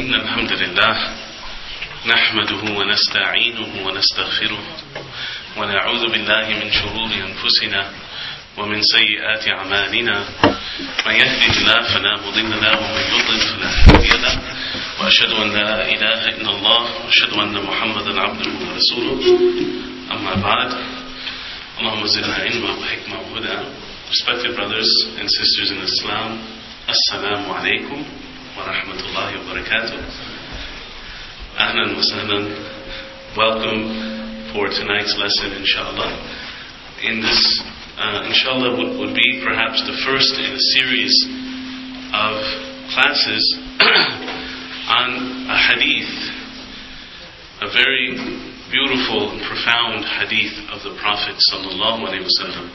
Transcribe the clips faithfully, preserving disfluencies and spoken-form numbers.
إن الحمد لله نحمده ونستعينه ونستغفره ونعوذ بالله من شرور أنفسنا ومن سيئات أعمالنا من يهده الله فلا مضل له ومن يضلل فلا هادي له وأشهد أن لا إله إلا الله وأشهد أن محمدا عبده ورسوله أما بعد اللهم زدنا علما وحكمة وهدى. Respected brothers and sisters in Islam, Assalamu alaikum wa rahmatullahi wa barakatuh. Ahlan wa sahlan. Welcome for tonight's lesson, inshallah. In this, uh, inshallah, would, would be perhaps the first in a series of classes on a hadith, a very beautiful and profound hadith of the Prophet sallallahu alaihi wasallam.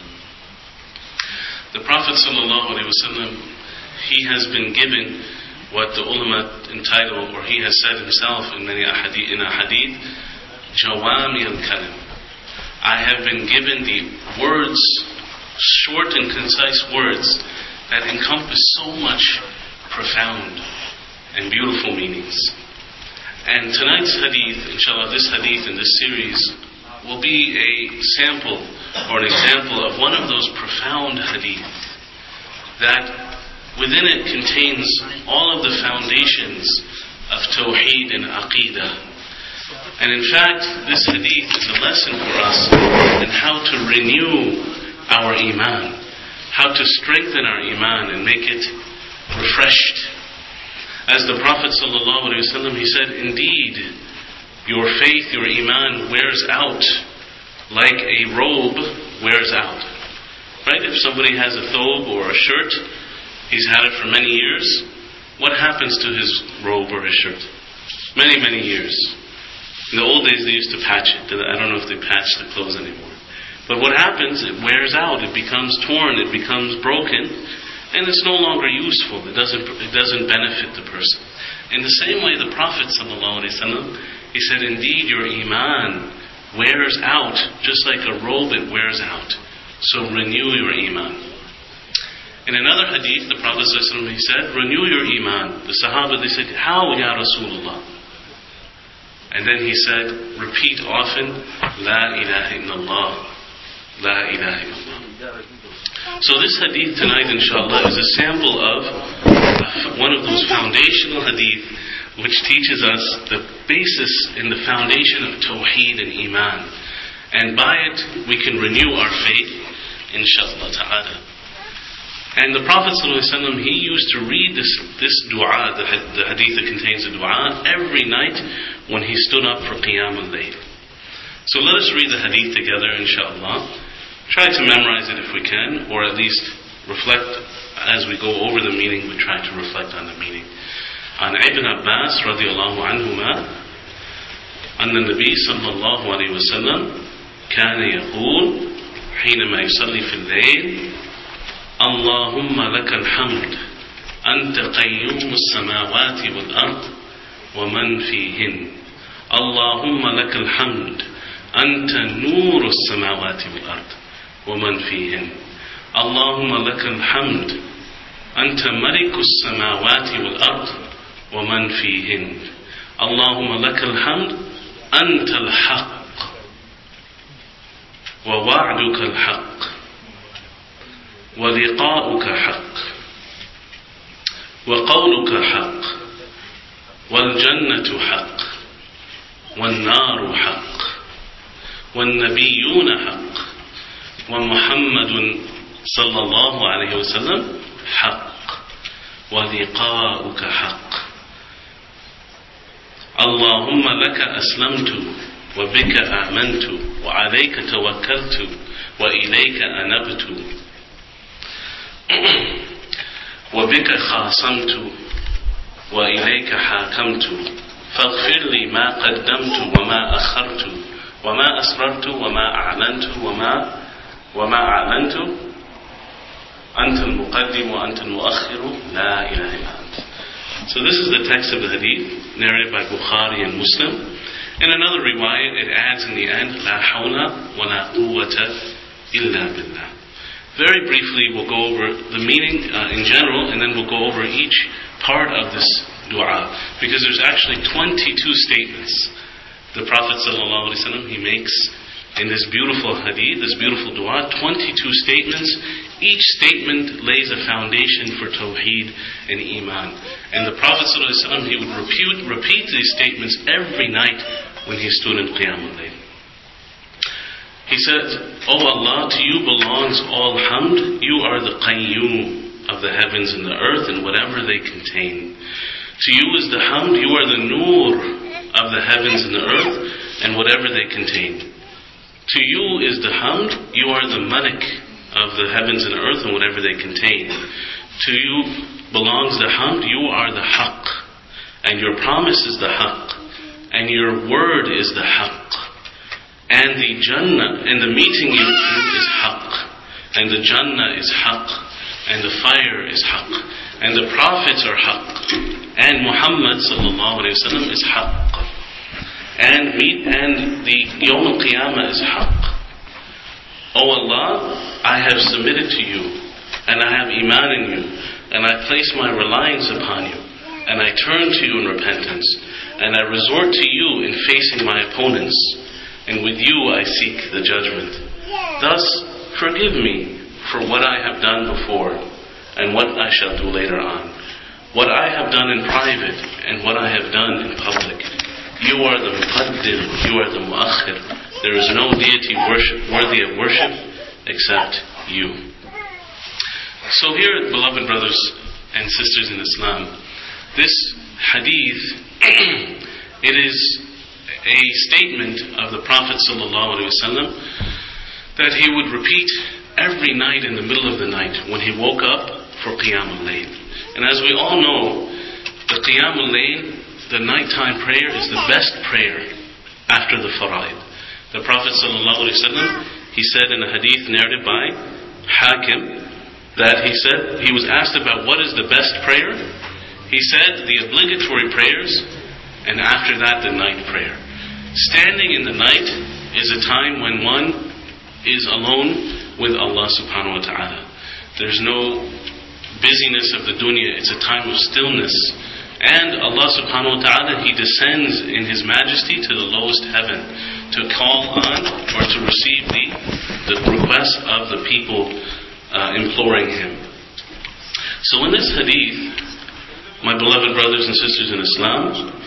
The Prophet sallallahu alaihi wasallam, he has been given what the ulama entitle, or he has said himself in many ahadith, in a hadith, Jawami al-Kalim. I have been given the words, short and concise words that encompass so much profound and beautiful meanings. And tonight's hadith, inshallah, this hadith in this series will be a sample or an example of one of those profound hadith that within it contains all of the foundations of Tawheed and Aqidah. And in fact, this hadith is a lesson for us in how to renew our Iman, how to strengthen our Iman and make it refreshed. As the Prophet ﷺ, he said, indeed, your faith, your Iman wears out like a robe wears out. Right? If somebody has a thobe or a shirt, he's had it for many years, what happens to his robe or his shirt? Many, many years. In the old days they used to patch it. I don't know if they patch the clothes anymore. But what happens, it wears out, it becomes torn, it becomes broken, and it's no longer useful. It doesn't, it doesn't benefit the person. In the same way, the Prophet ﷺ, he said, indeed your Iman wears out, just like a robe it wears out. So renew your Iman. In another hadith, the Prophet ﷺ, he said, renew your Iman. The Sahaba, they said, how, Ya Rasulullah? And then he said, repeat often, La ilaha illallah, La ilaha illallah. So this hadith tonight, inshallah, is a sample of one of those foundational hadith which teaches us the basis and the foundation of Tawheed and Iman. And by it, we can renew our faith, inshallah ta'ala. And the Prophet ﷺ, he used to read this, this dua, the, the hadith that contains the dua, every night when he stood up for Qiyam al-Layl. So let us read the hadith together, inshallah. Try to memorize it if we can, or at least reflect as we go over the meaning, we try to reflect on the meaning. عن ابن عباس رضي الله عنهما أن النبي صلى الله عليه وسلم كان يقول حينما يصلي في الليل اللهم لك الحمد أنت قيوم السماوات والأرض ومن فيهن اللهم لك الحمد أنت نور السماوات والأرض ومن فيهن اللهم لك الحمد أنت ملك السماوات والأرض ومن فيهن اللهم لك الحمد أنت الحق ووعدك الحق ولقاؤك حق وقولك حق والجنة حق والنار حق والنبيون حق ومحمد صلى الله عليه وسلم حق ولقاؤك حق اللهم لك أسلمت وبك آمنت وعليك توكلت وإليك أنبت وبك خاصمت وإليك حاكمت فاغفر لي ما قدمت وما أخرت وما أسررت وما أعلنت وما وما أعلنت أنت المقدم وأنت المؤخر لا إله إلا أنت. So this is the text of the hadith narrated by Bukhari and Muslim. In another riwayat, it adds in the end, La hawla wa la quwwata illa billah. Very briefly, we'll go over the meaning uh, in general, and then we'll go over each part of this dua, because there's actually twenty-two statements the Prophet ﷺ, he makes in this beautiful hadith, this beautiful dua, twenty-two statements. Each statement lays a foundation for Tawheed and Iman. And the Prophet ﷺ, he would repeat, repeat these statements every night when he stood in Qiyam al-Layl. He said, "O Allah, to you belongs all hamd. You are the Qayyum of the heavens and the earth and whatever they contain. To you is the hamd. You are the Nur of the heavens and the earth and whatever they contain. To you is the hamd. You are the Malik of the heavens and the earth and whatever they contain. To you belongs the hamd. You are the Haqq, and your promise is the Haqq, and your word is the Haqq. And the Jannah, and the meeting you is Haqq, and the Jannah is Haqq, and the fire is Haqq, and the prophets are Haqq, and Muhammad sallallahu alayhi wa sallam is Haqq, and meet, and the Yawm al-Qiyamah is Haqq. O Allah, I have submitted to you, and I have Iman in you, and I place my reliance upon you, and I turn to you in repentance, and I resort to you in facing my opponents, and with you I seek the judgment. Thus, forgive me for what I have done before, and what I shall do later on, what I have done in private, and what I have done in public. You are the Muqaddim, you are the Mu'akhir. There is no deity worship, worthy of worship except you." So here, beloved brothers and sisters in Islam, this hadith, it is a statement of the Prophet ﷺ that he would repeat every night in the middle of the night when he woke up for Qiyam al-Layl. And as we all know, the Qiyam al-Layl, the nighttime prayer, is the best prayer after the Fara'id. The Prophet ﷺ, he said in a hadith narrated by Hakim, that he said, he was asked about what is the best prayer. He said the obligatory prayers, and after that the night prayer. Standing in the night is a time when one is alone with Allah subhanahu wa ta'ala. There's no busyness of the dunya. It's a time of stillness. And Allah subhanahu wa ta'ala, He descends in His majesty to the lowest heaven to call on or to receive the, the requests of the people uh, imploring Him. So in this hadith, my beloved brothers and sisters in Islam,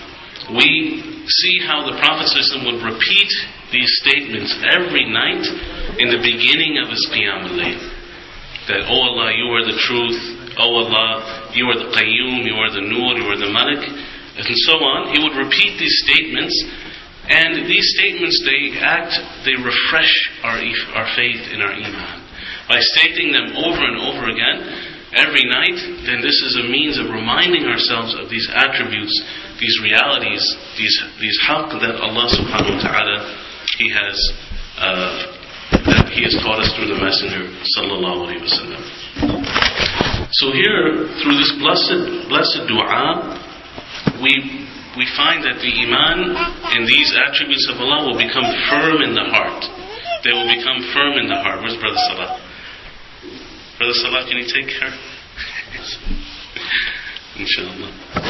we see how the Prophet ﷺ would repeat these statements every night in the beginning of his Qiyam al-Layl. That, "O Allah, you are the truth. O Allah, you are the Qayyum, you are the Nur, you are the Malik," and so on. He would repeat these statements, and these statements, they act, they refresh our, our faith in our Iman. By stating them over and over again, every night, then this is a means of reminding ourselves of these attributes, these realities, these these haqq that Allah subhanahu wa ta'ala, He has uh, that He has taught us through the Messenger sallallahu alayhi wa sallam. So here, through this blessed blessed dua, we we find that the iman and these attributes of Allah will become firm in the heart. They will become firm in the heart. Where's Brother Salah? Brother Salah, can you take her? Inshallah.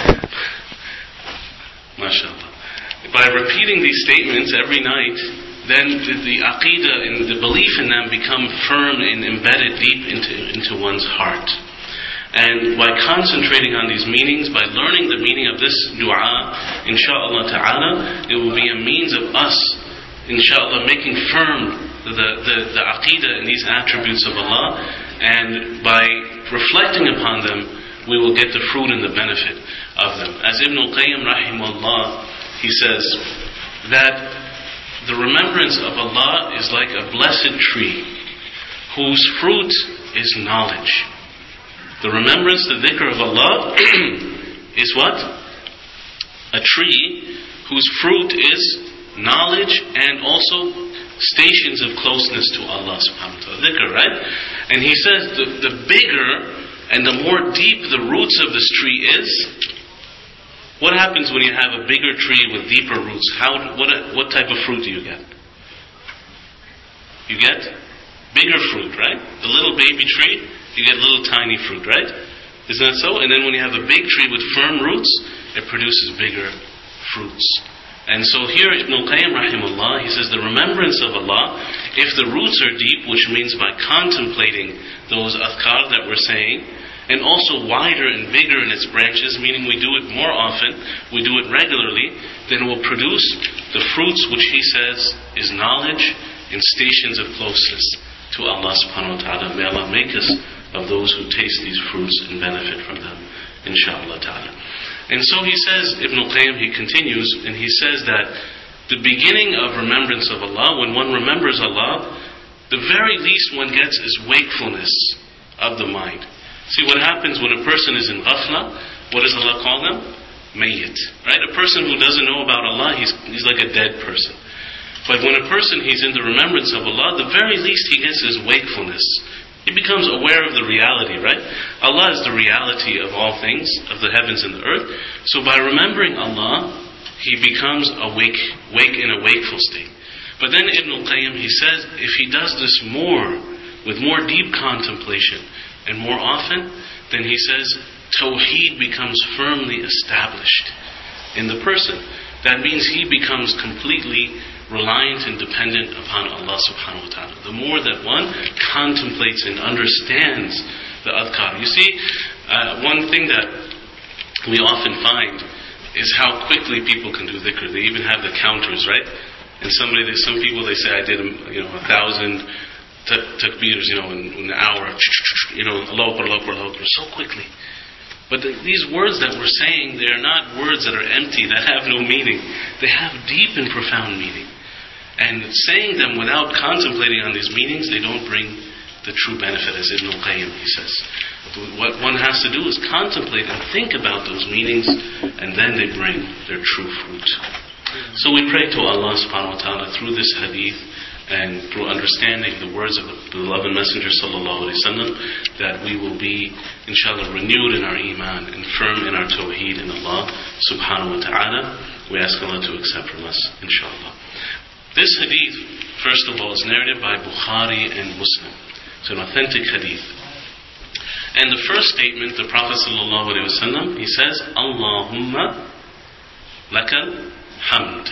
MashaAllah. By repeating these statements every night, then the, the aqidah and the belief in them become firm and embedded deep into, into one's heart. And by concentrating on these meanings, by learning the meaning of this dua, inshaAllah ta'ala, it will be a means of us, inshaAllah, making firm the, the, the aqidah and these attributes of Allah. And by reflecting upon them, we will get the fruit and the benefit of them. As Ibn al-Qayyim rahimahullah, he says that the remembrance of Allah is like a blessed tree whose fruit is knowledge. The remembrance, the dhikr of Allah is what? A tree whose fruit is knowledge and also stations of closeness to Allah subhanahu wa ta'ala. Dhikr, right? And he says the, the bigger and the more deep the roots of this tree is, what happens when you have a bigger tree with deeper roots? How, what, what type of fruit do you get? You get bigger fruit, right? The little baby tree, you get little tiny fruit, right? Isn't that so? And then when you have a big tree with firm roots, it produces bigger fruits. And so here Ibn al-Qayyim rahimahullah, he says the remembrance of Allah, if the roots are deep, which means by contemplating those adhkar that we're saying, and also wider and bigger in its branches, meaning we do it more often, we do it regularly, then it will produce the fruits which he says is knowledge and stations of closeness to Allah subhanahu wa ta'ala. May Allah make us of those who taste these fruits and benefit from them, inshaAllah ta'ala. And so he says, Ibn al-Qayyim, he continues, and he says that the beginning of remembrance of Allah, when one remembers Allah, the very least one gets is wakefulness of the mind. See, what happens when a person is in ghafla, what does Allah call them? Mayyit. Right? A person who doesn't know about Allah, he's, he's like a dead person. But when a person, he's in the remembrance of Allah, the very least he gets is wakefulness. He becomes aware of the reality, right? Allah is the reality of all things, of the heavens and the earth. So by remembering Allah, he becomes awake, wake in a wakeful state. But then Ibn al-Qayyim, he says, if he does this more, with more deep contemplation, and more often, then he says, Tawheed becomes firmly established in the person. That means he becomes completely reliant and dependent upon Allah subhanahu wa ta'ala. The more that one contemplates and understands the adhkar. You see, uh, one thing that we often find is how quickly people can do dhikr. They even have the counters, right? And somebody, some people, they say, I did, you know, a thousand takbirs, you know, in, in an hour, you know, Allahu Akbar, Allahu Akbar, Allahu Akbar, so quickly. But the, these words that we're saying, they are not words that are empty, that have no meaning. They have deep and profound meaning. And saying them without contemplating on these meanings, they don't bring the true benefit, as Ibn al-Qayyim, he says. What one has to do is contemplate and think about those meanings, and then they bring their true fruit. So we pray to Allah subhanahu wa ta'ala through this hadith, and through understanding the words of the beloved Messenger sallallahu alaihi wasallam, that we will be, inshallah, renewed in our iman and firm in our tawheed in Allah subhanahu wa ta'ala. We ask Allah to accept from us, inshallah. This hadith, first of all, is narrated by Bukhari and Muslim. It's an authentic hadith. And the first statement, the Prophet sallallahu alaihi wasallam, he says, Allahumma lakal hamd.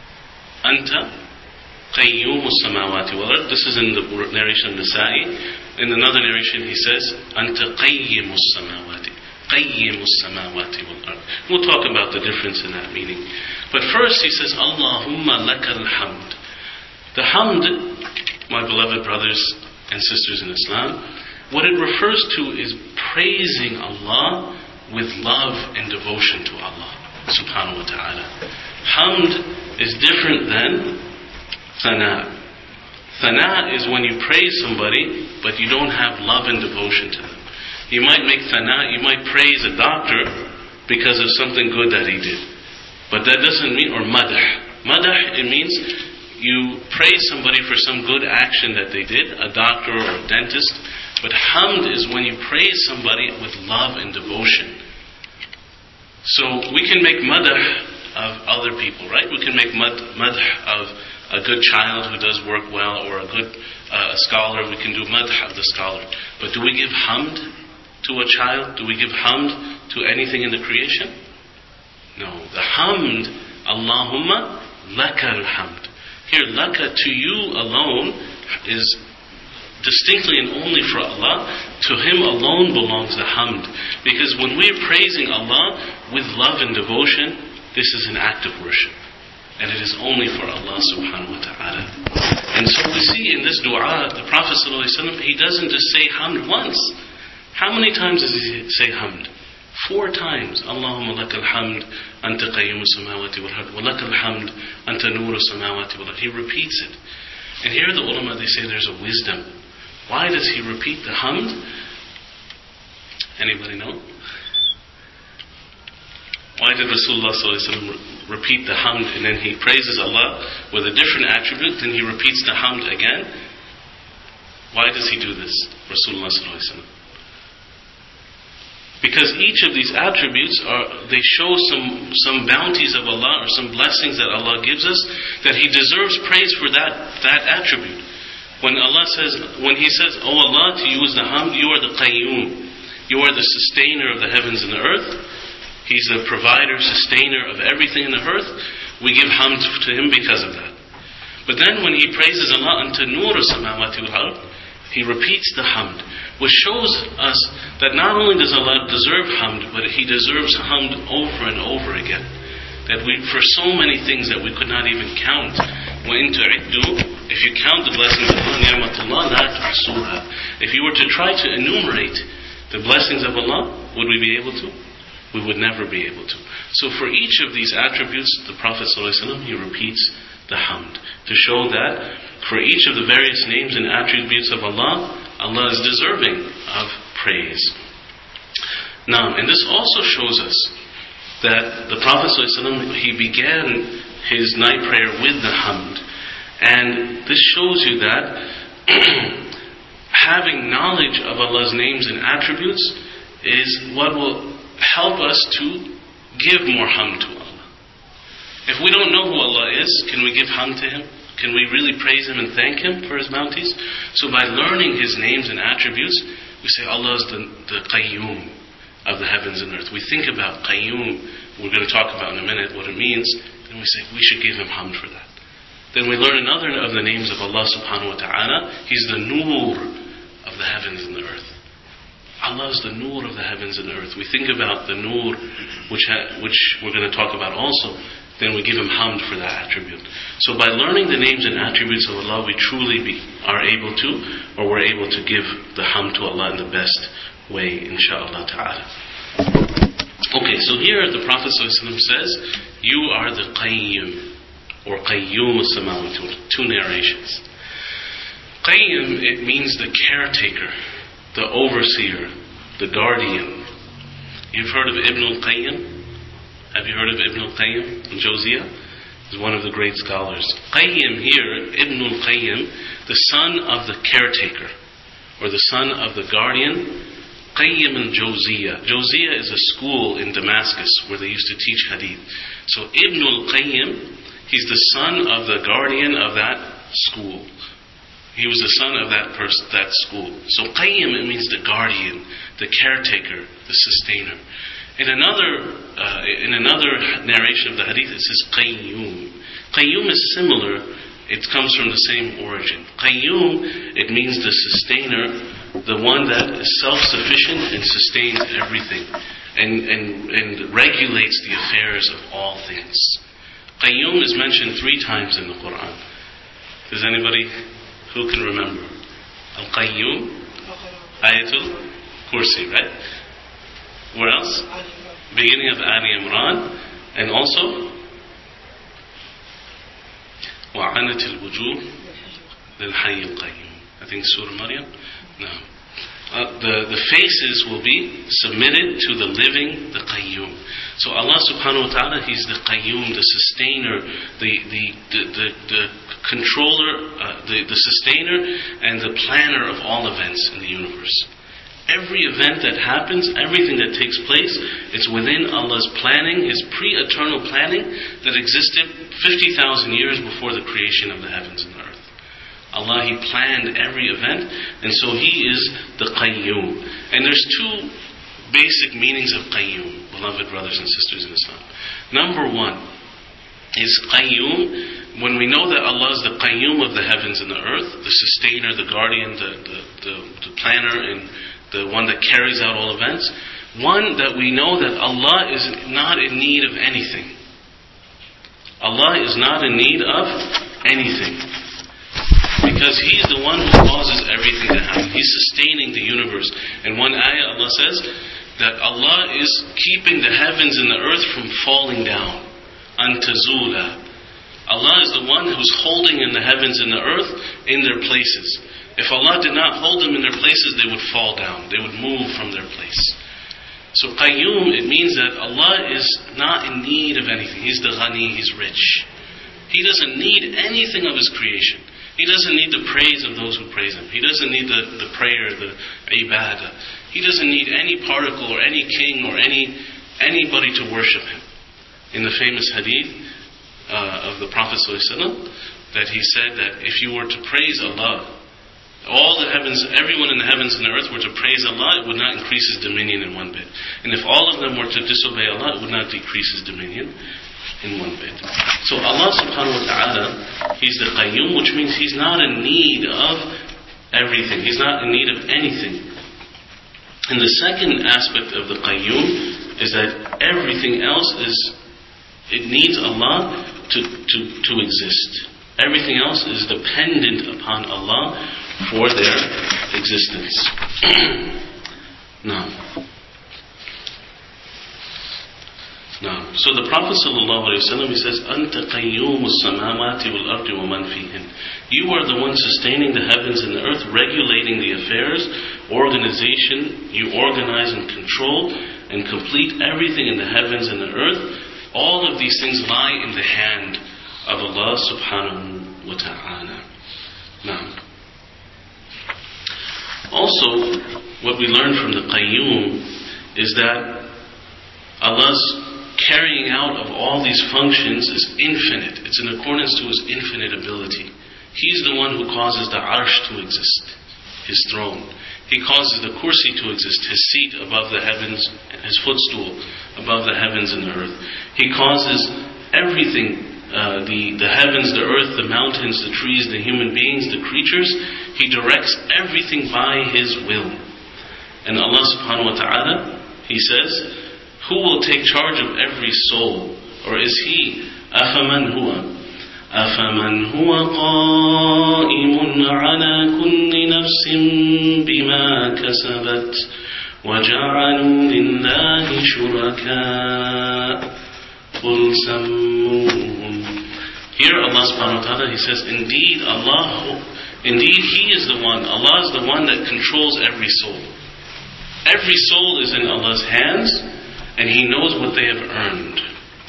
Anta qayyum as-samawati wal ard. This is in the narration of Nasa'i. In another narration he says, Anta qayyim as-samawati. Qayyim as-samawati wal ard. We'll talk about the difference in that meaning. But first he says, Allahumma lakal hamd. The hamd, my beloved brothers and sisters in Islam, what it refers to is praising Allah with love and devotion to Allah subhanahu wa ta'ala. Hamd is different than thana. Thana is when you praise somebody, but you don't have love and devotion to them. You might make thana, you might praise a doctor because of something good that he did. But that doesn't mean, or madah. Madah, it means you praise somebody for some good action that they did, a doctor or a dentist. But hamd is when you praise somebody with love and devotion. So we can make madah of other people, right? We can make madah of a good child who does work well, or a good uh, scholar. We can do madah of the scholar. But do we give hamd to a child? Do we give hamd to anything in the creation? No. The hamd, Allahumma lakal hamd. Here, laka, to you alone, is distinctly and only for Allah. To Him alone belongs the hamd. Because when we're praising Allah with love and devotion, this is an act of worship. And it is only for Allah subhanahu wa ta'ala. And so we see in this dua, the Prophet sallallahu alaihi wasallam, he doesn't just say hamd once. How many times does he say hamd? Four times. Allahumma lakal hamd, anta qayyum as-samawati wal ard, wa lakal hamd, anta nur as-samawati wal ard. He repeats it. And here the ulama, they say there's a wisdom. Why does he repeat the hamd? Anybody know? Why did Rasulullah sallallahu alaihi wasallam repeat the hamd, and then he praises Allah with a different attribute, then he repeats the hamd again? Why does he do this, Rasulullah sallallahu alaihi wasallam? Because each of these attributes are, they show some, some bounties of Allah, or some blessings that Allah gives us, that He deserves praise for that, that attribute. When Allah says, when He says, "Oh Allah, to you is the hamd, you are the qayyum, you are the sustainer of the heavens and the earth," He's the provider, sustainer of everything in the earth. We give hamd to Him because of that. But then when he praises Allah unto Nur as-samawati wal-ard, he repeats the hamd, which shows us that not only does Allah deserve hamd, but He deserves hamd over and over again. That we, for so many things that we could not even count, وَإِن تُعِدُّوا, if you count the blessings of Allah, ni'matullah la tuhsuha. If you were to try to enumerate the blessings of Allah, would we be able to? We would never be able to. So for each of these attributes, the Prophet ﷺ, he repeats the hamd, to show that for each of the various names and attributes of Allah, Allah is deserving of praise. Now, and this also shows us that the Prophet ﷺ, he began his night prayer with the hamd. And this shows you that having knowledge of Allah's names and attributes is what will help us to give more hamd to Allah. If we don't know who Allah is, can we give hamd to Him? Can we really praise Him and thank Him for His bounties? So by learning His names and attributes, we say Allah is the, the Qayyum of the heavens and earth. We think about Qayyum, we're going to talk about in a minute what it means, then we say we should give Him hamd for that. Then we learn another of the names of Allah subhanahu wa ta'ala. He's the Nur of the heavens and the earth. Allah is the Nur of the heavens and the earth. We think about the Nur, which ha- which we're going to talk about also. Then we give Him hamd for that attribute. So by learning the names and attributes of Allah, we truly be, are able to, or we're able to give the hamd to Allah in the best way, inshaAllah ta'ala. Okay, so here the Prophet ﷺ says, you are the Qayyum, or Qayyum as-samawati, two narrations. Qayyum, it means the caretaker, the overseer, the guardian. You've heard of Ibn al-Qayyim? Have you heard of Ibn al-Qayyim al-Jawziyah? He's one of the great scholars. Qayyim here, Ibn al-Qayyim, the son of the caretaker, or the son of the guardian, Qayyim al-Jawziyah. Jawziyah is a school in Damascus where they used to teach hadith. So Ibn al-Qayyim, he's the son of the guardian of that school. He was the son of that person, that school. So Qayyim, it means the guardian, the caretaker, the sustainer. In another, uh, in another narration of the hadith, it says Qayyum. Qayyum is similar. It comes from the same origin. Qayyum, it means the sustainer, the one that is self-sufficient and sustains everything, and, and, and regulates the affairs of all things. Qayyum is mentioned three times in the Quran. Does anybody who can remember? Al-Qayyum, Ayatul Kursi, right? Where else? Beginning of Ali Imran, and also وَعَنَتِ الْوُجُوهِ لِلْحَيِّ الْقَيُّومِ. I think Surah Maryam? No. Uh, the, the faces will be submitted to the living, the Qayyum. So Allah subhanahu wa ta'ala, He's the Qayyum, the sustainer, the the the, the, the controller, uh, the, the sustainer and the planner of all events in the universe. Every event that happens, everything that takes place, it's within Allah's planning, His pre-eternal planning that existed fifty thousand years before the creation of the heavens and the earth. Allah, He planned every event, and so He is the Qayyum. And there's two basic meanings of Qayyum, beloved brothers and sisters in Islam. Number one is Qayyum, when we know that Allah is the Qayyum of the heavens and the earth, the sustainer, the guardian, the, the, the, the planner, and the one that carries out all events. One, that we know that Allah is not in need of anything. Allah is not in need of anything. Because He is the one who causes everything to happen. He's sustaining the universe. In one ayah, Allah says that Allah is keeping the heavens and the earth from falling down. Antazula. Allah is the one who's holding in the heavens and the earth in their places. If Allah did not hold them in their places, they would fall down. They would move from their place. So Qayyum, it means that Allah is not in need of anything. He's the Ghani, He's rich. He doesn't need anything of His creation. He doesn't need the praise of those who praise Him. He doesn't need the, the prayer, the ibadah. He doesn't need any particle or any king or any anybody to worship Him. In the famous hadith uh, of the Prophet ﷺ, that he said that if you were to praise Allah, all the heavens, everyone in the heavens and the earth were to praise Allah, it would not increase His dominion in one bit. And if all of them were to disobey Allah, it would not decrease His dominion in one bit. So Allah subhanahu wa ta'ala, He's the Qayyum, which means He's not in need of everything. He's not in need of anything. And the second aspect of the Qayyum is that everything else is, it needs Allah to, to, to exist. Everything else is dependent upon Allah for their existence. Now, now, so the Prophet ﷺ, he says, "Anta qayyumus samawati wal ardi wa man fihin." You are the one sustaining the heavens and the earth, regulating the affairs, organization. You organize and control and complete everything in the heavens and the earth. All of these things lie in the hand of Allah subhanahu wa ta'ala. Now, also, what we learn from the Qayyum is that Allah's carrying out of all these functions is infinite. It's in accordance to His infinite ability. He's the one who causes the Arsh to exist, His throne. He causes the Kursi to exist, His seat above the heavens, His footstool above the heavens and the earth. He causes everything, uh, the, the heavens, the earth, the mountains, the trees, the human beings, the creatures. He directs everything by His will. And Allah subhanahu wa ta'ala, He says, who will take charge of every soul? Or is He, أَفَمَنْ هُوَ أَفَمَنْ هُوَ قَائِمٌ عَلَى كُلِّ نَفْسٍ بِمَا كَسَبَتْ وَجَعَلُوا لِلَّهِ شُرَكَاءَ قُلْ سَمُّوهُمْ. Here Allah subhanahu wa ta'ala, He says, indeed Allah, indeed He is the one, Allah is the one that controls every soul. Every soul is in Allah's hands, and He knows what they have earned.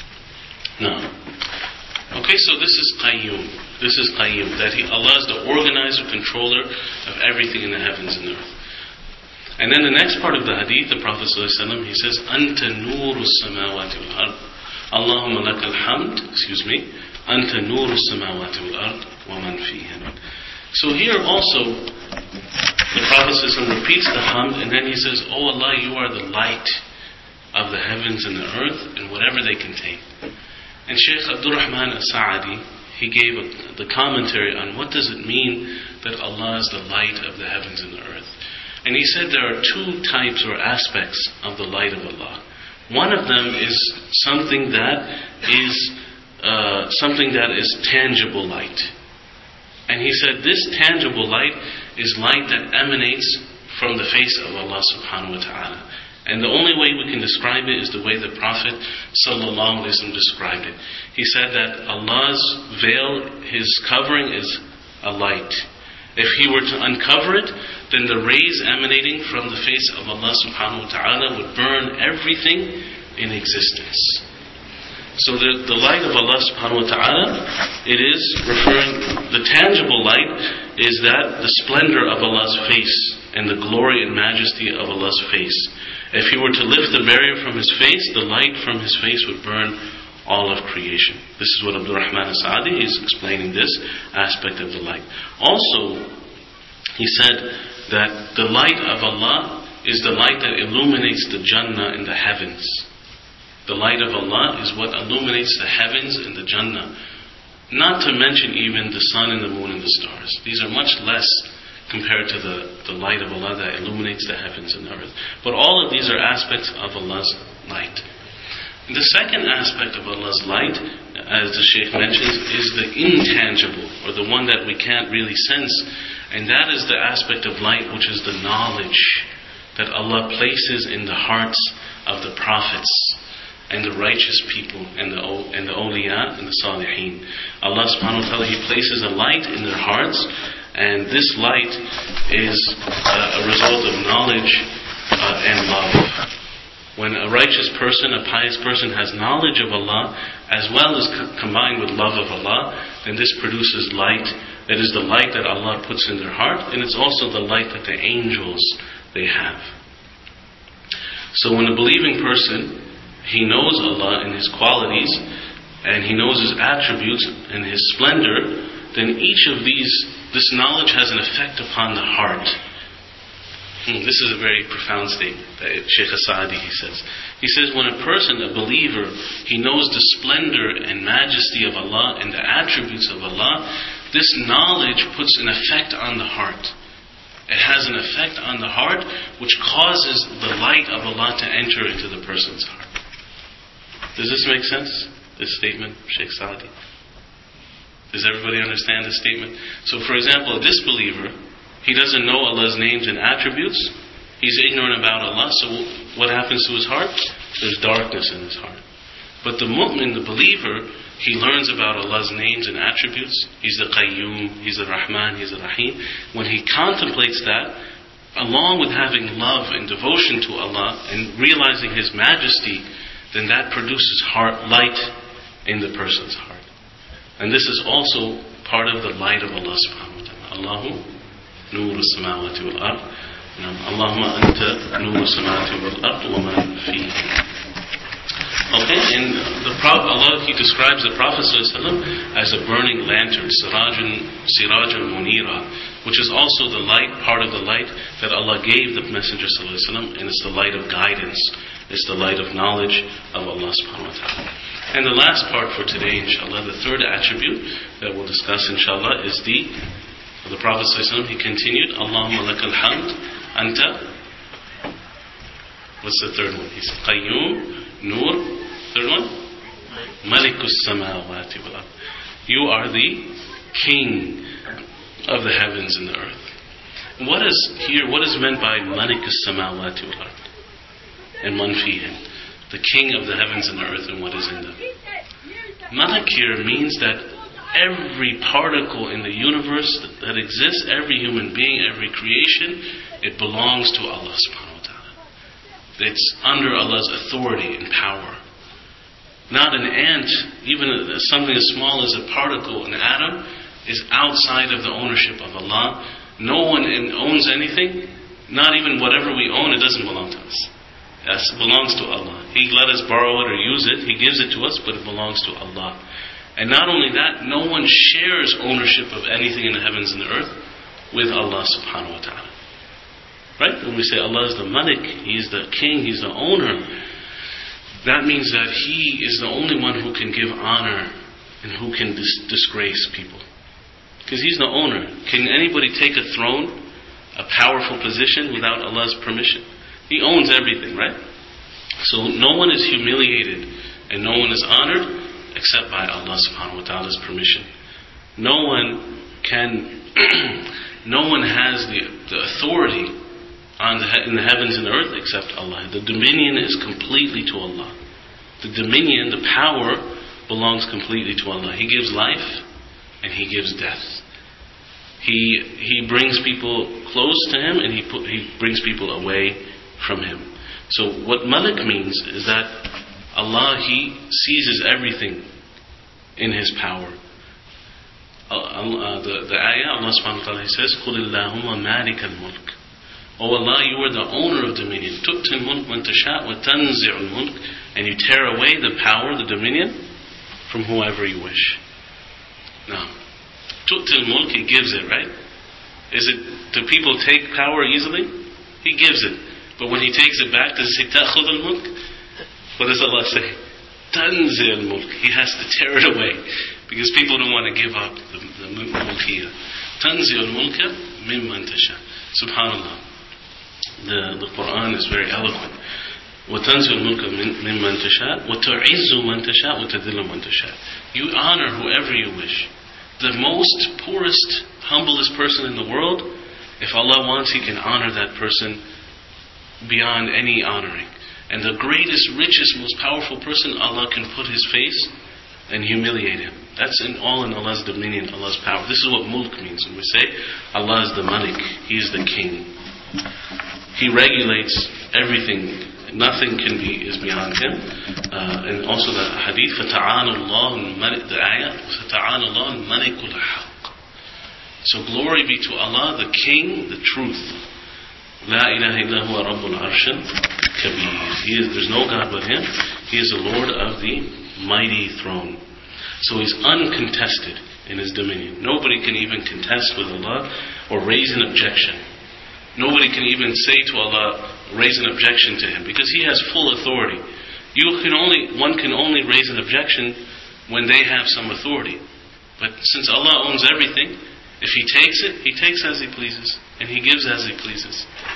Now, okay, so this is Qayyum. This is Qayyum, that he, Allah is the organizer, controller of everything in the heavens and the earth. And then the next part of the hadith, the Prophet ﷺ, he says, Anta nuru samawati wal ard. Allahumma lakal hamd, excuse me, Anta nuru samawati wal ard wa man fihin. So here also, the Prophet ﷺ repeats the hamd, and then he says, Oh Allah, you are the light of the heavens and the earth and whatever they contain. And Shaykh Abdul Rahman As-Sa'adi, he gave a, the commentary on what does it mean that Allah is the light of the heavens and the earth. And he said there are two types or aspects of the light of Allah. One of them is something that is uh, something that is tangible light. And he said this tangible light is light that emanates from the face of Allah subhanahu wa ta'ala. And the only way we can describe it is the way the Prophet sallallahu alaihi wasallam described it. He said that Allah's veil, His covering is a light. If He were to uncover it, then the rays emanating from the face of Allah subhanahu wa ta'ala would burn everything in existence. So the, the light of Allah subhanahu wa ta'ala, it is referring, the tangible light is that the splendor of Allah's face and the glory and majesty of Allah's face. If He were to lift the barrier from His face, the light from His face would burn all of creation. This is what Abdul Rahman As-Sa'adi is explaining, this aspect of the light. Also, he said that the light of Allah is the light that illuminates the Jannah in the heavens. The light of Allah is what illuminates the heavens and the Jannah. Not to mention even the sun and the moon and the stars. These are much less compared to the, the light of Allah that illuminates the heavens and the earth. But all of these are aspects of Allah's light. The second aspect of Allah's light, as the Shaykh mentions, is the intangible, or the one that we can't really sense. And that is the aspect of light which is the knowledge that Allah places in the hearts of the prophets and the righteous people and the and the awliya and the salihin. Allah subhanahu wa ta'ala, He places a light in their hearts, and this light is uh, a result of knowledge uh, and love. When a righteous person, a pious person has knowledge of Allah as well as co- combined with love of Allah, then this produces light. It is the light that Allah puts in their heart, and it's also the light that the angels, they have. So when a believing person, he knows Allah and His qualities, and he knows His attributes and His splendor, then each of these this knowledge has an effect upon the heart. Hmm, this is a very profound statement that Shaykh Asadi, he says. He says, when a person, a believer, he knows the splendor and majesty of Allah and the attributes of Allah, this knowledge puts an effect on the heart. It has an effect on the heart which causes the light of Allah to enter into the person's heart. Does this make sense? This statement, Shaykh Asadi? Does everybody understand this statement? So for example, a disbeliever, he doesn't know Allah's names and attributes. He's ignorant about Allah. So what happens to his heart? There's darkness in his heart. But the mu'min, the believer, he learns about Allah's names and attributes. He's the Qayyum, He's the Rahman, He's the Rahim. When he contemplates that, along with having love and devotion to Allah and realizing His majesty, then that produces heart light in the person's heart. And this is also part of the light of Allah subhanahu wa ta'ala. Allahu نور السماوات والأرض اللهم أنت نور السماوات والأرض وما فيه. Okay, and the Prophet, Allah, He describes the Prophet ﷺ as a burning lantern, sirajun, sirajun munira, which is also the light, part of the light that Allah gave the Messenger ﷺ, and it's the light of guidance, it's the light of knowledge of Allah subhanahu wa ta'ala. And the last part for today, inshallah, the third attribute that we'll discuss, inshallah, is the The Prophet ﷺ, he continued, Allahumma lakal hamd, anta. What's the third one? He said, Qayyum, Nur. Third one? Malikus samawati wal ard. You are the King of the heavens and the earth. What is here, what is meant by Malikus samawati wal ard? And man fihin. The King of the heavens and the earth and what is in them. Malik here means that every particle in the universe that exists, every human being, every creation, it belongs to Allah subhanahu wa ta'ala. It's under Allah's authority and power. Not an ant, even something as small as a particle, an atom, is outside of the ownership of Allah. No one owns anything, not even whatever we own, it doesn't belong to us. Yes, it belongs to Allah. He let us borrow it or use it, He gives it to us, but it belongs to Allah. And not only that, no one shares ownership of anything in the heavens and the earth with Allah subhanahu wa ta'ala. Right? When we say Allah is the Malik, He is the King, He's the owner, that means that He is the only one who can give honor and who can dis- disgrace people. Because He's the owner. Can anybody take a throne, a powerful position, without Allah's permission? He owns everything, right? So no one is humiliated and no one is honored except by Allah subhanahu wa ta'ala's permission. No one can, no one has the, the authority on the, in the heavens and the earth except Allah. The dominion is completely to Allah. The dominion, the power, belongs completely to Allah. He gives life and He gives death. He He brings people close to Him and He put, He brings people away from Him. So what Malik means is that Allah, He seizes everything in His power. Uh, uh, the, the ayah, Allah subhanahu wa ta'ala, He says, قُلِ اللَّهُمَّ مَالِكَ الْمُلْكِ. Oh Allah, You are the owner of dominion. تُؤْتِ الْمُلْكَ مَنْ تَشَاءُ وَتَنْزِعُ الْمُلْكَ. And You tear away the power, the dominion, from whoever You wish. Now, تُؤْتِ الْمُلْكِ, He gives it, right? Is it, do people take power easily? He gives it. But when He takes it back, does He say, تَأْخُذُ الْمُلْكَ? What does Allah say? Tanzi al-mulk. He has to tear it away because people don't want to give up the, the mulkiyah. Tanzi al-mulka mimman tasha. Subhanallah. The, the Quran is very eloquent. وَتَنزِعُ الْمُلْكَ مِمَّنْ تَشَاءُ وَتُعِزُّ مَنْ تَشَاءُ وَتَذِلُّ مَنْ تَشَاءُ. You honor whoever you wish. The most poorest, humblest person in the world, if Allah wants, He can honor that person beyond any honoring. And the greatest, richest, most powerful person, Allah can put His face and humiliate him. That's in all in Allah's dominion, Allah's power. This is what mulk means. When we say Allah is the Malik, He is the King. He regulates everything. Nothing can be is beyond Him. Uh, and also the hadith, فَتَعَالَ اللَّهُ الْمَلِكُ, the ayah, فَتَعَالَ اللَّهُ الْمَلِكُ الْحَقِّ. So glory be to Allah, the King, the truth. La ilaha illa huwa rabbul arshil kabir. He is, there's no God but Him. He is the Lord of the mighty throne. So he's uncontested in his dominion. Nobody can even contest with Allah or raise an objection. Nobody can even say to Allah, raise an objection to him, because he has full authority. You can only, one can only raise an objection when they have some authority. But since Allah owns everything, if He takes it, He takes as He pleases, and He gives as He pleases.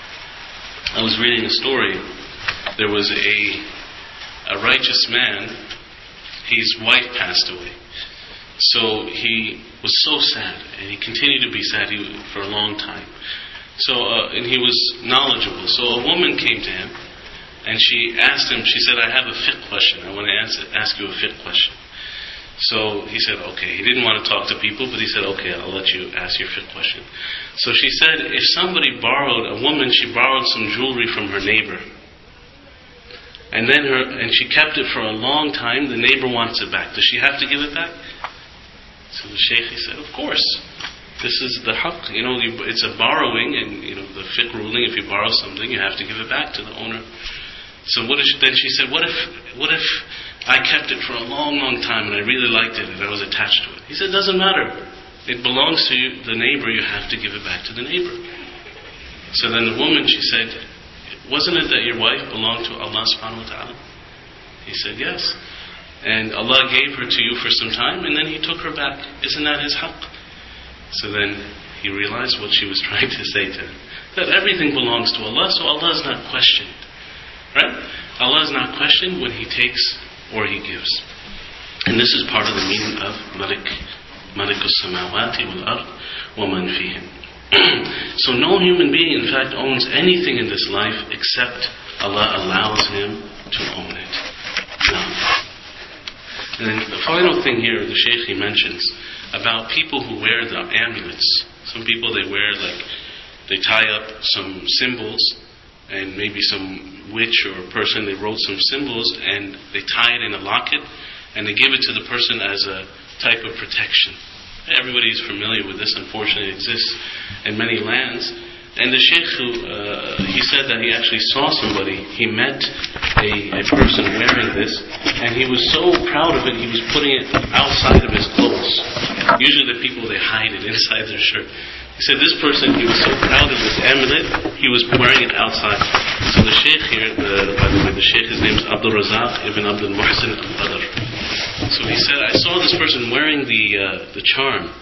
I was reading a story. There was a a righteous man. His wife passed away. So he was so sad, and he continued to be sad for a long time. So, uh, and he was knowledgeable. So a woman came to him, and she asked him, she said, I have a fiqh question. I want to answer, ask you a fiqh question. So he said, okay. He didn't want to talk to people, but he said, okay, I'll let you ask your fiqh question. So she said, if somebody borrowed, a woman, she borrowed some jewelry from her neighbor, and then her, and she kept it for a long time, the neighbor wants it back. Does she have to give it back? So the Shaykh, he said, of course. This is the haqq. You know, it's a borrowing, and you know, the fiqh ruling, if you borrow something, you have to give it back to the owner. So what if, then she said, what if, what if I kept it for a long, long time, and I really liked it, and I was attached to it? He said, it doesn't matter. It belongs to you, the neighbor, you have to give it back to the neighbor. So then the woman, she said, wasn't it that your wife belonged to Allah subhanahu wa ta'ala? He said, yes. And Allah gave her to you for some time, and then He took her back. Isn't that His haqq? So then he realized what she was trying to say to him. That everything belongs to Allah, so Allah is not questioned. Right? Allah is not questioned when He takes or He gives. And this is part of the meaning of Malik. Malikus samawati wal ard wa man fihin. So no human being, in fact, owns anything in this life except Allah allows him to own it. Now, and then the final thing here, the Shaykh he mentions about people who wear the amulets. Some people, they wear like, they tie up some symbols, and maybe some witch or person, they wrote some symbols and they tie it in a locket and they give it to the person as a type of protection. Everybody is familiar with this. Unfortunately, it exists in many lands. And the Shaykh, who, uh, he said that he actually saw somebody. He met a, a person wearing this, and he was so proud of it, he was putting it outside of his clothes. Usually the people, they hide it inside their shirt. He said this person, he was so proud of this amulet, he was wearing it outside. So the Shaykh here, the, by the way, the Shaykh, his name is Abdul Razak ibn Abdul Muhsin al-Badr. So he said, I saw this person wearing the uh, the charm.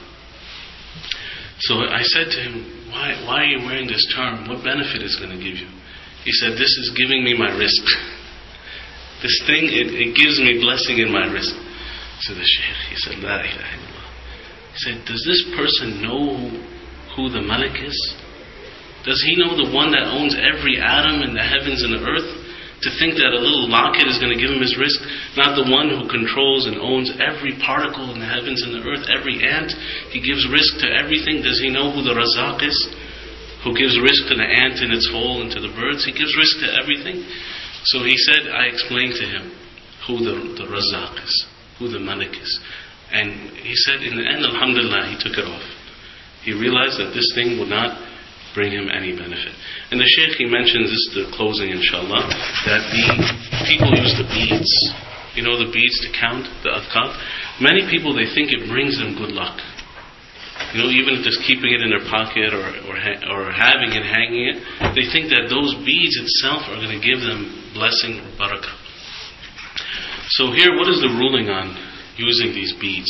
So I said to him, why, why are you wearing this charm? What benefit is going to give you? He said, this is giving me my rizq. This thing, it, it gives me blessing in my rizq. So the Shaykh, he said, La ilaha illallah. He said, does this person know who, who the Malik is? Does he know the one that owns every atom in the heavens and the earth? To think that a little locket is going to give him his rizq, not the one who controls and owns every particle in the heavens and the earth, every ant. He gives rizq to everything. Does he know who the Razak is? Who gives rizq to the ant in its hole and to the birds? He gives rizq to everything. So he said, I explained to him who the, the Razak is, who the Malik is. And he said, in the end, alhamdulillah, he took it off. He realized that this thing would not bring him any benefit. And the Shaykh, he mentions this, the closing inshallah, that the people use the beads. You know the beads to count, the adhkar? Many people, they think it brings them good luck. You know, even if just keeping it in their pocket or, or, or having it, hanging it, they think that those beads itself are going to give them blessing or barakah. So here, what is the ruling on using these beads?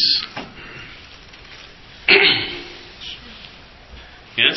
Yes?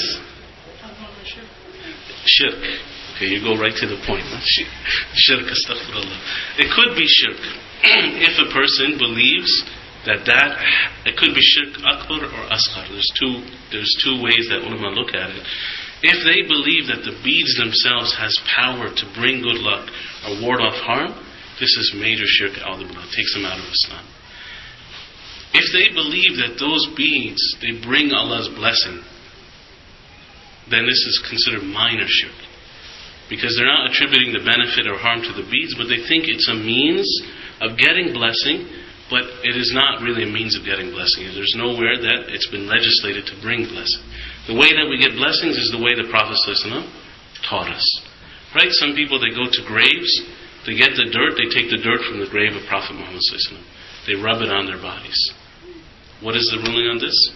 Shirk. Okay, you go right to the point. Shirk, astaghfirullah. It could be shirk if a person believes that that, it could be shirk akbar or asghar. There's two, there's two ways that ulama look at it. If they believe that the beads themselves has power to bring good luck or ward off harm, this is major shirk, al-billah, takes them out of Islam. If they believe that those beads, they bring Allah's blessing, then this is considered minor shirk. Because they're not attributing the benefit or harm to the beads, but they think it's a means of getting blessing, but it is not really a means of getting blessing. There's nowhere that it's been legislated to bring blessing. The way that we get blessings is the way the Prophet ﷺ taught us. Right? Some people, they go to graves, they get the dirt, they take the dirt from the grave of Prophet Muhammad ﷺ. they rub it on their bodies. What is the ruling on this?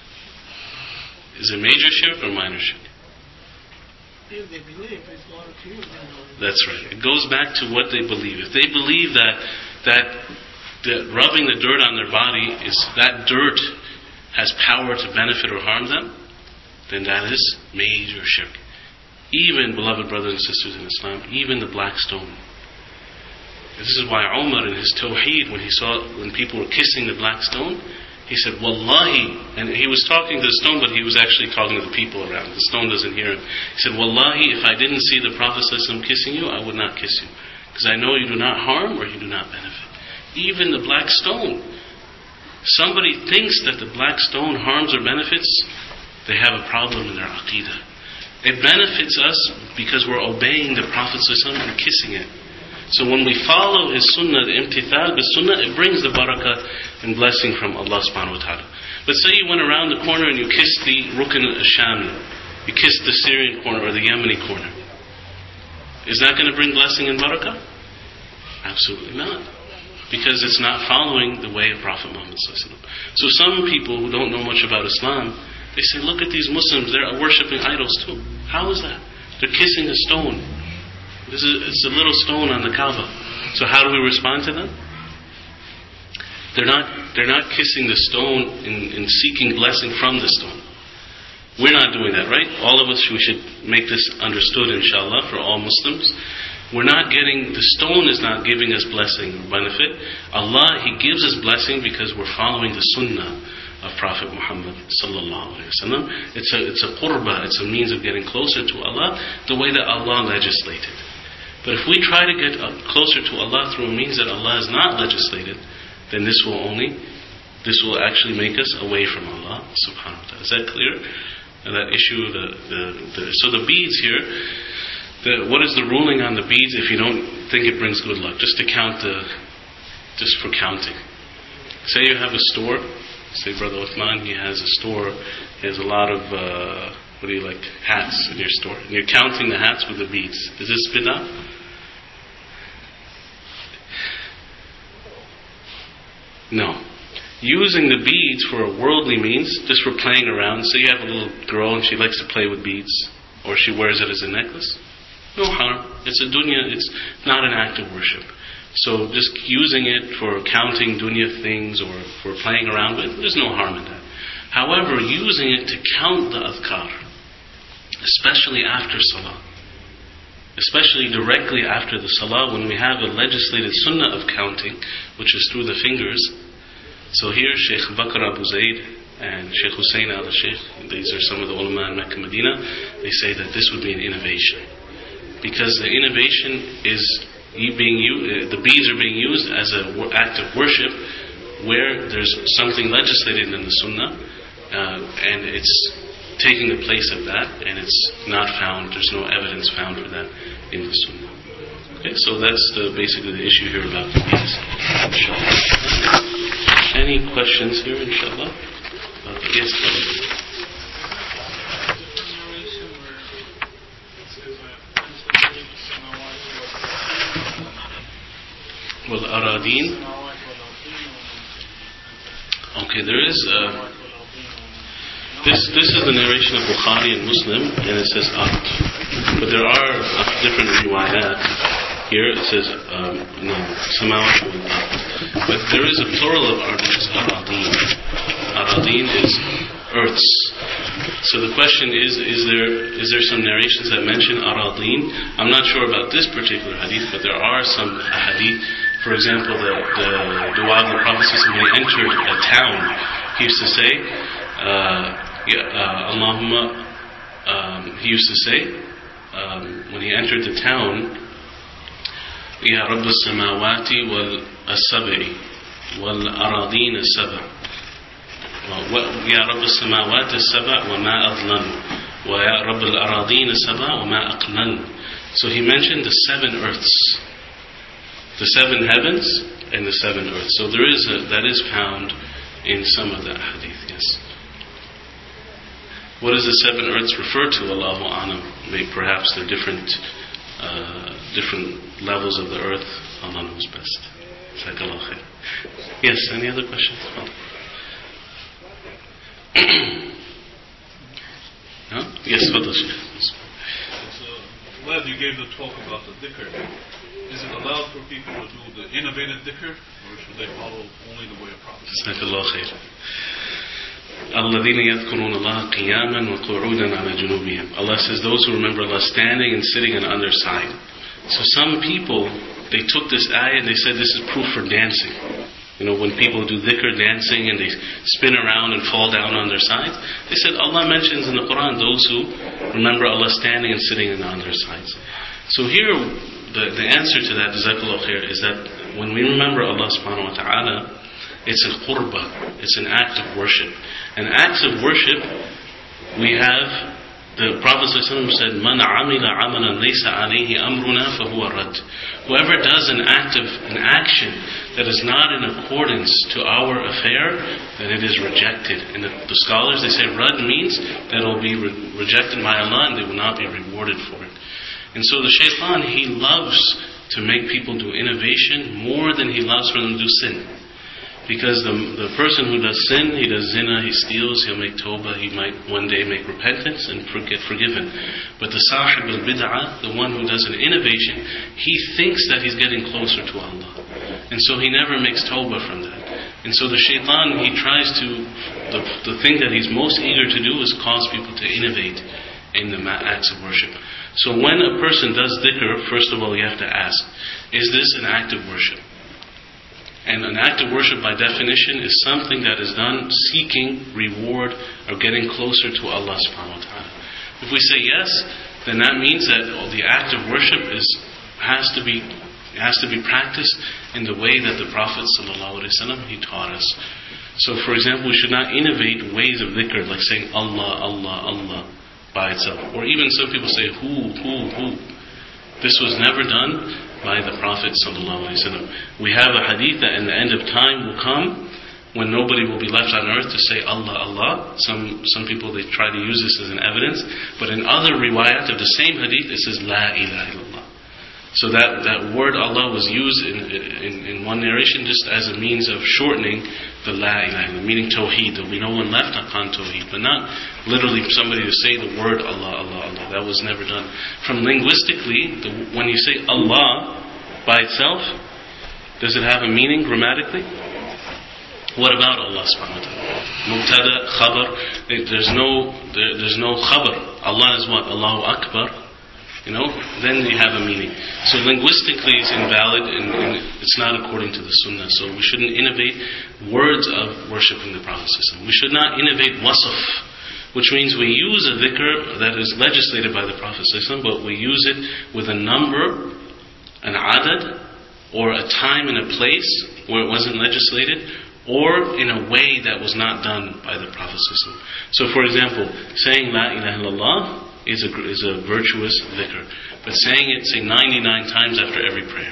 Is it major shirk or minor shirk? If they believe it's one of you, that's right. It goes back to what they believe. If they believe that that that rubbing the dirt on their body is that dirt has power to benefit or harm them, then that is major shirk. Even, beloved brothers and sisters in Islam, even the black stone. This is why Umar in his Tawheed, when he saw when people were kissing the black stone, he said, Wallahi, and he was talking to the stone, but he was actually talking to the people around. The stone doesn't hear him. He said, Wallahi, if I didn't see the Prophet ﷺ kissing you, I would not kiss you. Because I know you do not harm or you do not benefit. Even the black stone. Somebody thinks that the black stone harms or benefits, they have a problem in their aqidah. It benefits us because we're obeying the Prophet ﷺ and kissing it. So when we follow his sunnah, the imtithal bis sunnah, it brings the barakah and blessing from Allah subhanahu wa ta'ala. But say you went around the corner and you kissed the Rukn al-Shami, you kissed the Syrian corner or the Yemeni corner. Is that going to bring blessing and barakah? Absolutely not. Because it's not following the way of Prophet Muhammad sallallahu alaihi wasallam. So some people who don't know much about Islam, they say, look at these Muslims, they're worshipping idols too. How is that? They're kissing a stone. This is it's a little stone on the Kaaba. So how do we respond to them? They're not they're not kissing the stone in, in seeking blessing from the stone. We're not doing that, right? All of us, we should make this understood, inshallah, for all Muslims. We're not getting, the stone is not giving us blessing or benefit. Allah, He gives us blessing because we're following the sunnah of Prophet Muhammad sallallahu alaihi wasallam. It's a it's a qurba, it's a means of getting closer to Allah, the way that Allah legislated. But if we try to get closer to Allah through a means that Allah has not legislated, then this will only, this will actually make us away from Allah subhanahu wa ta'ala. Is that clear? And that issue, the, the, the so the beads here, the, what is the ruling on the beads if you don't think it brings good luck? Just to count the, just for counting. Say you have a store, say Brother Uthman, he has a store, he has a lot of, uh, what do you like, hats in your store. And you're counting the hats with the beads. Is this bid'ah? No. Using the beads for a worldly means, just for playing around. Say you have a little girl and she likes to play with beads, or she wears it as a necklace. No harm. It's a dunya, it's not an act of worship. So just using it for counting dunya things or for playing around with, there's no harm in that. However, using it to count the adhkar, especially after salah, especially directly after the salah, when we have a legislated sunnah of counting, which is through the fingers. So here Sheikh Bakr Abu Zayd and Sheikh Hussein al-Sheikh, these are some of the ulama in Mecca, Medina, they say that this would be an innovation. Because the innovation is being used, the beads are being used as an act of worship where there's something legislated in the sunnah, uh, and it's taking the place of that, and it's not found, there's no evidence found for that in the sunnah. Okay, so that's the, basically the issue here about the beads. Inshallah. Any questions here, inshallah? Uh, yes, brother. Well, Aradeen. Okay, there is uh, this. This is the narration of Bukhari and Muslim, and it says Ard. But there are uh, different riwayat. Here it says um, no Samawat wal Ard. But there is a plural of Ard, which is Aradeen. Aradeen is earths. So the question is: Is there is there some narrations that mention Aradeen? I'm not sure about this particular hadith, but there are some hadith. For example, the, the dua of the Prophet when he entered a town, he used to say, uh, yeah, uh, Allahumma, um, he used to say, um, when he entered the town, Ya Rabb as-samawati wal-as-sab'i wal-aradeen as-sab'a Ya Rabb as-samawati as-sab'a wa ma adlan wa Ya Rabb al-aradeen as-sab'a wa ma aqlan. So he mentioned the seven earths, the seven heavens and the seven earths. So there is a, that is found in some of the hadith, yes. What does the seven earths refer to? Allahu A'lam. Maybe perhaps they're different uh, different levels of the earth. Allah knows best. Jazakallah khair. Yes, any other questions? No? Yes, Fadl Shaykh. Glad you gave the talk about the dhikr. Is it allowed for people to do the innovative dhikr, or should they follow only the way of Prophet? Jazakallah khair. الَّذِينَ يَذْكُرُونَ اللَّهَ قِيَامًا وَقُعُودًا عَلَى جُنُوبِهِمْ. Allah says those who remember Allah standing and sitting on the underside. So some people, they took this ayah and they said this is proof for dancing. You know, when people do dhikr, dancing, and they spin around and fall down on their sides, they said Allah mentions in the Quran those who remember Allah standing and sitting on their sides. So here, the, the answer to that, Jazakallah khair, is that when we remember Allah subhanahu wa ta'ala, it's a qurbah, it's an act of worship. And acts of worship, we have, the Prophet ﷺ said, مَنْ عَمِلَ عَمَلًا لَيْسَ عَلَيْهِ أَمْرُنَا فَهُوَ رَدٌّ. Whoever does an act of an action that is not in accordance to our affair, then it is rejected. And the, the scholars, they say rad means that it will be re- rejected by Allah and they will not be rewarded for it. And so the shaitan, he loves to make people do innovation more than he loves for them to do sin. Because the the person who does sin, he does zina, he steals, he'll make tawbah, he might one day make repentance and get forgiven. But the sahib al-bid'ah, the one who does an innovation, he thinks that he's getting closer to Allah. And so he never makes tawbah from that. And so the shaitan, he tries to, the, the thing that he's most eager to do is cause people to innovate in the acts of worship. So when a person does dhikr, first of all you have to ask, is this an act of worship? And an act of worship by definition is something that is done seeking reward or getting closer to Allah subhanahu wa ta'ala. If we say yes, then that means that the act of worship is has to be has to be practiced in the way that the Prophet sallallahu alaihi wasallam he taught us. So for example, we should not innovate ways of dhikr like saying Allah, Allah, Allah by itself. Or even some people say who, who, who. This was never done by the Prophet sallallahu alaihi wasallam. We have a hadith that in the end of time will come when nobody will be left on earth to say Allah, Allah. Some some people, they try to use this as an evidence, but in other riwayat of the same hadith it says La ilaha illallah. So that, that word Allah was used in, in, in one narration just as a means of shortening the La ilaha illallah, meaning Tawheed. There will be no one left upon Tawheed, but not literally somebody to say the word Allah, Allah, Allah. That was never done. From linguistically, the, when you say Allah by itself, does it have a meaning grammatically? What about Allah subhanahu wa ta'ala? Mubtada, khabar, there's no, there, there's no khabar. Allah is what? Allahu Akbar. You know, then you have a meaning. So linguistically it's invalid and, and it's not according to the Sunnah. So we shouldn't innovate words of worshiping the Prophet. We should not innovate wasaf, which means we use a dhikr that is legislated by the Prophet, but we use it with a number, an adad, or a time and a place where it wasn't legislated, or in a way that was not done by the Prophet. So for example, saying La ilaha illallah is a, is a virtuous dhikr. But saying it, say ninety-nine times after every prayer.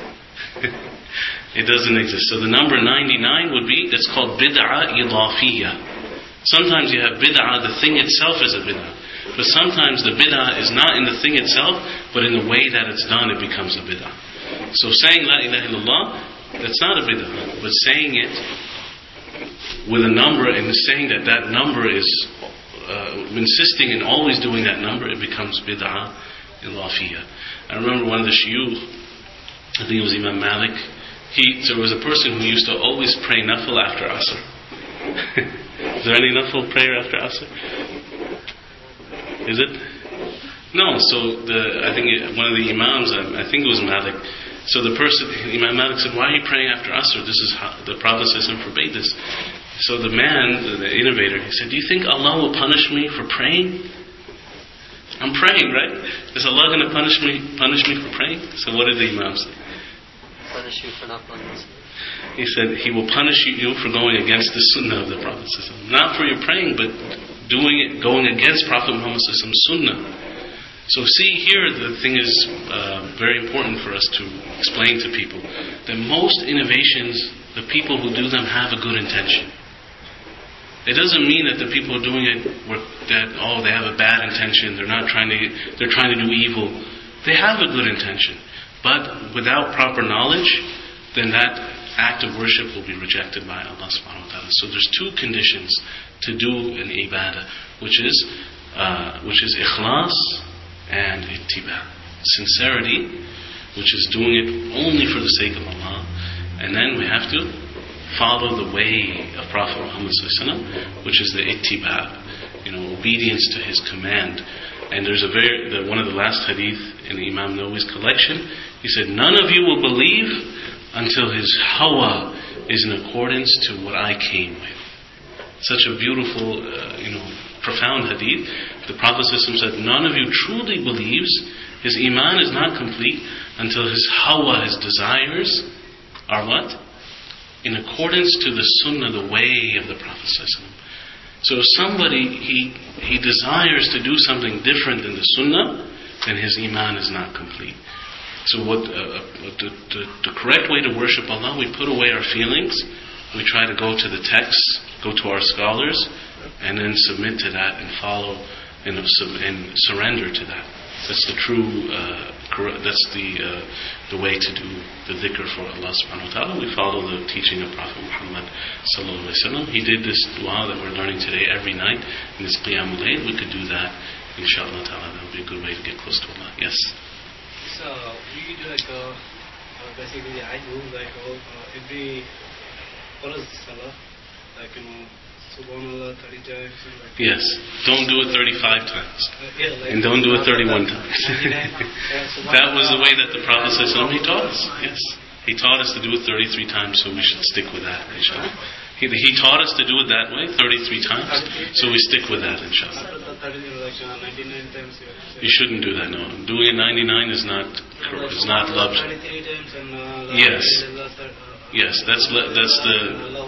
It doesn't exist. So the number ninety-nine would be, that's called bid'ah idafiyah. Sometimes you have bid'ah, the thing itself is a bid'ah. But sometimes the bid'ah is not in the thing itself, but in the way that it's done, it becomes a bid'ah. So saying La ilaha illallah, that's not a bid'ah. But saying it with a number and saying that that number is Uh, insisting and always doing that number, it becomes bid'ah ilafiyah. I remember one of the shuyukh, I think it was Imam Malik, he, there was a person who used to always pray nafil after Asr. Is there any nafil prayer after Asr? Is it? No, so the, I think it, one of the Imams, I, I think it was Malik, so the person, Imam Malik said, why are you praying after Asr? This is how the Prophet forbade this. So the man, the, the innovator, he said, do you think Allah will punish me for praying? I'm praying, right? Is Allah going to punish me punish me for praying? So what did the Imam say? Punish you for not punish. He said, He will punish you for going against the Sunnah of the Prophet. Not for your praying, but doing it, going against Prophet Muhammad's Sunnah. So see here, the thing is uh, very important for us to explain to people that most innovations, the people who do them have a good intention. It doesn't mean that the people doing it were, that oh they have a bad intention. They're not trying to they're trying to do evil. They have a good intention, but without proper knowledge, then that act of worship will be rejected by Allah subhanahu wa ta'ala. So there's two conditions to do an ibadah, which is uh, which is ikhlas and ittiba. Sincerity, which is doing it only for the sake of Allah. And then we have to follow the way of Prophet Muhammad sallallahu alaihi wasallam, which is the ittiba, you know, obedience to his command. And there's a very, the, one of the last hadith in Imam Nawawi's collection, he said, none of you will believe until his hawa is in accordance to what I came with. Such a beautiful, uh, you know, profound hadith. The Prophet ﷺ said, none of you truly believes, his iman is not complete until his hawa, his desires, are what? In accordance to the sunnah, the way of the Prophet ﷺ. So if somebody, he, he desires to do something different than the sunnah, then his iman is not complete. So what uh, the, the, the correct way to worship Allah, we put away our feelings, we try to go to the texts, go to our scholars, and then submit to that and follow and, and surrender to that. That's the true, uh, correct, that's the uh, the way to do the dhikr for Allah subhanahu wa ta'ala. We follow the teaching of Prophet Muhammad sallallahu alaihi wasallam. He did this dua that we're learning today every night in this Qiyamul Layl. We could do that, inshallah ta'ala. That would be a good way to get close to Allah. Yes? So, we do like, uh, uh, basically I do like uh, every Farz Salah, like, you know, Subhanallah thirty times. Like yes. Don't do it thirty-five times. Uh, yeah, like and don't do it thirty-one times. uh, That was the way that the Prophet ﷺ, he taught us. Yes. He taught us to do it thirty-three times, so we should stick with that, inshallah. He, he taught us to do it that way, thirty-three times, so we stick with that, inshallah. ninety-nine times. You shouldn't do that, no. Doing it ninety-nine is not is not loved. thirty-three times and uh, Yes. Yes, that's that's the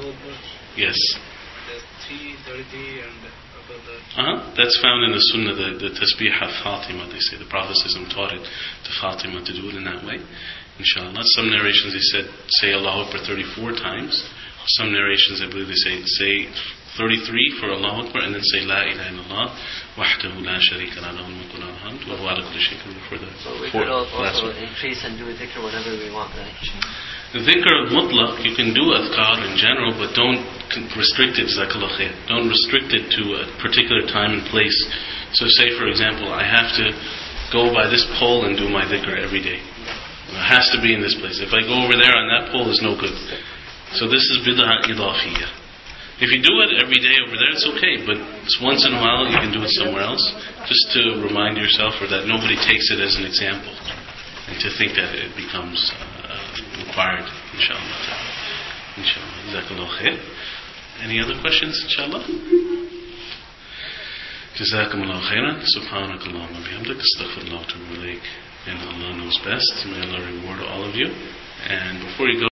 yes. thirty-three and about that. Uh-huh. That's found in the Sunnah, the, the Tasbih of Fatima, they say. The Prophet taught it to Fatima to do it in that way. Inshallah. Some narrations they said, say Allahu Akbar thirty-four times. Some narrations, I believe they say, say thirty-three for Allahu Akbar and then say La ilaha illallah wahdahu la sharika la lahu al-mulku wa lahu al-hamd wa huwa ala kulli shay'in qadir for the So we fourth, could al- last also one. increase and do a dhikr whenever we want, right? The dhikr mutlaq, you can do adhkar in general, but don't restrict it, jazakallah khair. Don't restrict it to a particular time and place. So say, for example, I have to go by this pole and do my dhikr every day. It has to be in this place. If I go over there on that pole, it's no good. So this is bid'ah idafiyah. If you do it every day over there, it's okay, but it's once in a while you can do it somewhere else, just to remind yourself or that nobody takes it as an example, and to think that it becomes uh, required, inshallah. Inshallah. Jazakallah khair. Any other questions, inshallah? Jazakumullah khairan. Subhanakallahumma bihamdik. Astaghfirullah wa atubu ilayk. And Allah knows best. May Allah reward all of you. And before you go,